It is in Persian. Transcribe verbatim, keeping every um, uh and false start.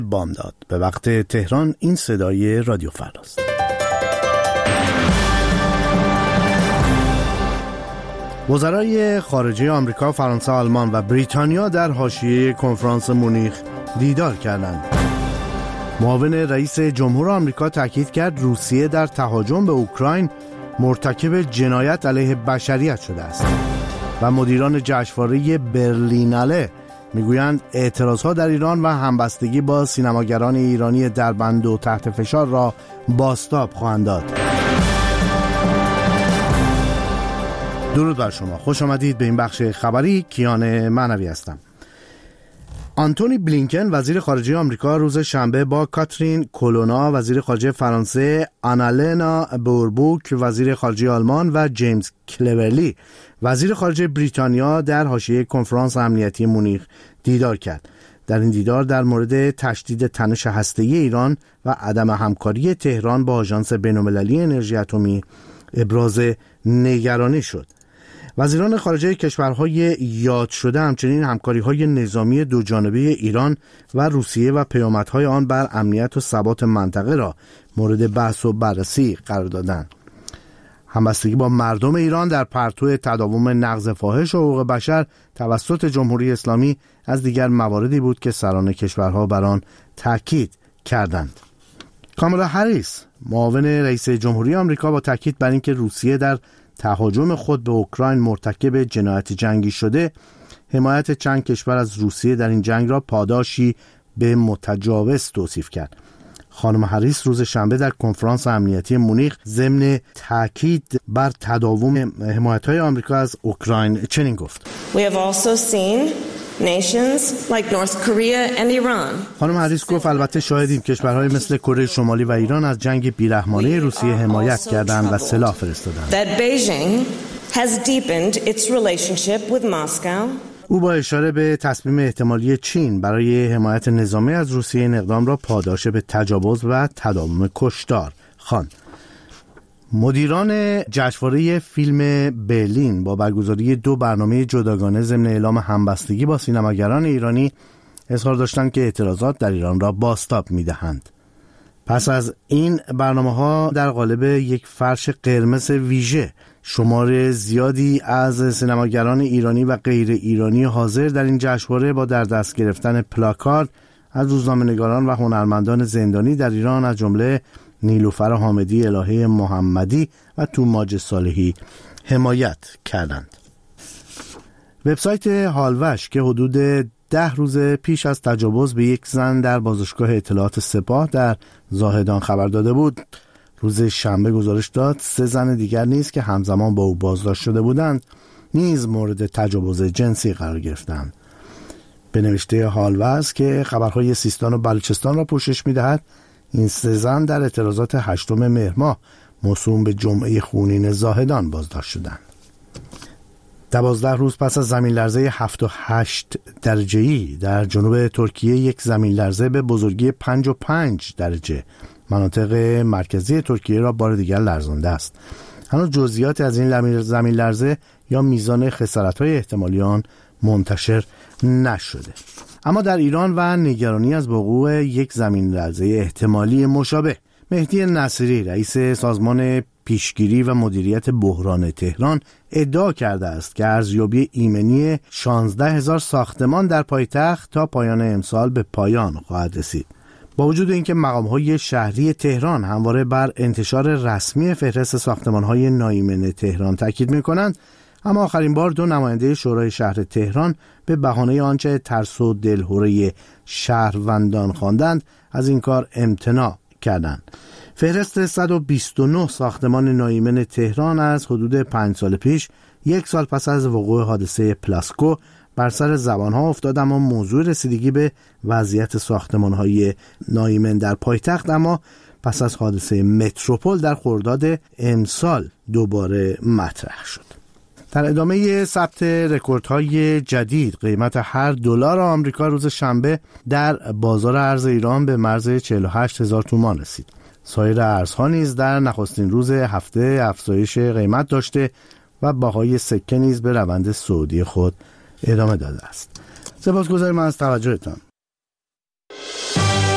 بامداد. به وقت تهران این صدای رادیو فرداست. وزرای خارجه آمریکا، فرانسه، آلمان و بریتانیا در حاشیه کنفرانس مونیخ دیدار کردند. معاون رئیس جمهور آمریکا تاکید کرد روسیه در تهاجم به اوکراین مرتکب جنایت علیه بشریت شده است و مدیران جشنواره برلیناله میگویند اعتراضها در ایران و همبستگی با سینماگران ایرانی دربند و تحت فشار را بازتاب خواهند داد. درود بر شما، خوش آمدید به این بخش خبری. کیان معنوی هستم. آنتونی بلینکن وزیر خارجه آمریکا روز شنبه با کاترین کولونا وزیر خارجه فرانسه، آنالنا بوربوک وزیر خارجه آلمان و جیمز کلورلی وزیر خارجه بریتانیا در حاشیه کنفرانس امنیتی مونیخ دیدار کرد. در این دیدار در مورد تشدید تنش هسته‌ای ایران و عدم همکاری تهران با آژانس بین‌المللی انرژی اتمی ابراز نگرانی شد. وزیران خارجه کشورهای یاد شده همچنین همکاری‌های نظامی دوجانبه ایران و روسیه و پیامدهای آن بر امنیت و ثبات منطقه را مورد بحث و بررسی قرار دادند. همبستگی با مردم ایران در پرتو تداوم نقض فاحش حقوق بشر توسط جمهوری اسلامی از دیگر مواردی بود که سران کشورها بر آن تاکید کردند. کامالا هریس معاون رئیس جمهوری آمریکا با تاکید بر اینکه روسیه در تهاجم خود به اوکراین مرتکب جنایت جنگی شده، حمایت چند کشور از روسیه در این جنگ را پاداشی به متجاوز توصیف کرد. خانم هریس روز شنبه در کنفرانس امنیتی مونیخ ضمن تاکید بر تداوم حمایت‌های آمریکا از اوکراین چنین گفت: We have also seen nations like North Korea and Iran. خانم هریس گفت البته شاهدیم کشورهای مثل کره شمالی و ایران از جنگ بیرحمانه روسیه حمایت کردند و سلاح فرستادند. That Beijing has deepened its relationship with Moscow. او با اشاره به تصمیم احتمالی چین برای حمایت نظامی از روسیه این اقدام را پاداش به تجاوز و تداوم کشتار خواند. مدیران جشنواره فیلم برلین با برگزاری دو برنامه جداگانه ضمن اعلام همبستگی با سینماگران ایرانی اظهار داشتند که اعتراضات در ایران را بازتاب می‌دهند. پس از این برنامه‌ها در قالب یک فرش قرمز ویژه شمار زیادی از سینماگران ایرانی و غیر ایرانی حاضر در این جشنواره با در دست گرفتن پلاکارد از روزنامه‌نگاران و هنرمندان زندانی در ایران از جمله نیلوفر حامدی، الهه محمدی و توماج صالحی حمایت کردند. وبسایت هالوش که حدود ده روز پیش از تجاوز به یک زن در بازشگاه اطلاعات سپاه در زاهدان خبر داده بود، روز شنبه گزارش داد سه زن دیگر نیز که همزمان با او بازداشت شده بودند نیز مورد تجاوز جنسی قرار گرفتند. به نوشته هالوش که خبرهای سیستان و بلوچستان را پوشش می‌دهد، این سه زن در اعتراضات هشتم مهر ماه موسوم به جمعه خونین زاهدان بازداشت شدند. دوازده روز پس از زمین لرزه هفت و هشت درجه‌ای در جنوب ترکیه، یک زمین لرزه به بزرگی پنج و پنج درجه مناطق مرکزی ترکیه را بار دیگر لرزانده است. هنوز جزئیات از این زمین لرزه یا میزان خسارت‌های احتمالی آن منتشر نشده. اما در ایران و نگرانی از وقوع یک زمین لرزه احتمالی مشابه، مهدی نصیری رئیس سازمان پیشگیری و مدیریت بحران تهران ادعا کرده است که ارزیابی ایمنی شانزده هزار ساختمان در پایتخت تا پایان امسال به پایان خواهد رسید. با وجود اینکه مقام‌های شهری تهران همواره بر انتشار رسمی فهرست ساختمان‌های ناایمن تهران تاکید می‌کنند، اما آخرین بار دو نماینده شورای شهر تهران به بهانه آنچه ترس و دلهره شهروندان خواندند از این کار امتناع کردند. فهرست صد و بیست و نه ساختمان ناایمن تهران از حدود پنج سال پیش، یک سال پس از وقوع حادثه پلاسکو، بر سر زبانها افتاد، اما موضوع رسیدگی به وضعیت ساختمان‌های ناایمن در پایتخت اما پس از حادثه متروپول در خرداد امسال دوباره مطرح شد. در ادامه ثبت رکوردهای جدید، قیمت هر دلار آمریکا روز شنبه در بازار ارز ایران به مرز چهل و هشت هزار تومان رسید. سایر ارزها نیز در نخستین روز هفته افزایش قیمت داشته و بهای سکه نیز به روند صعودی خود ادامه داده است. سپاسگزارم از توجهتان.